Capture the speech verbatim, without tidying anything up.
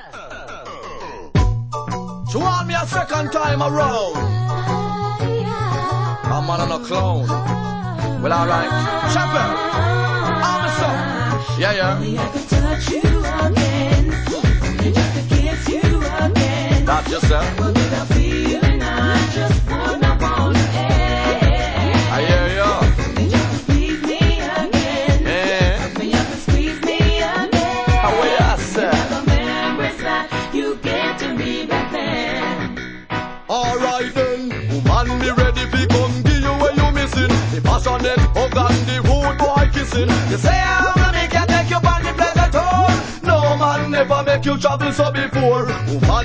She want me a second time around. I'm on a clown. Well, alright. Chapel. I'm so. Yeah, yeah. Only I could touch you again. Only just to kiss you again. Not yourself. But without feeling, I just wanna want to end. I hear ya. Only just to please me again. Eh. Hook me up and squeeze me again. How are ya, sir? The memories that you gave to me back then. Alright then, woman me ready fi come give you what you missing. The passionate hug and the rude boy kissing. You say I'm a make you take you on the pleasure tour. No man never make you travel so before. Woman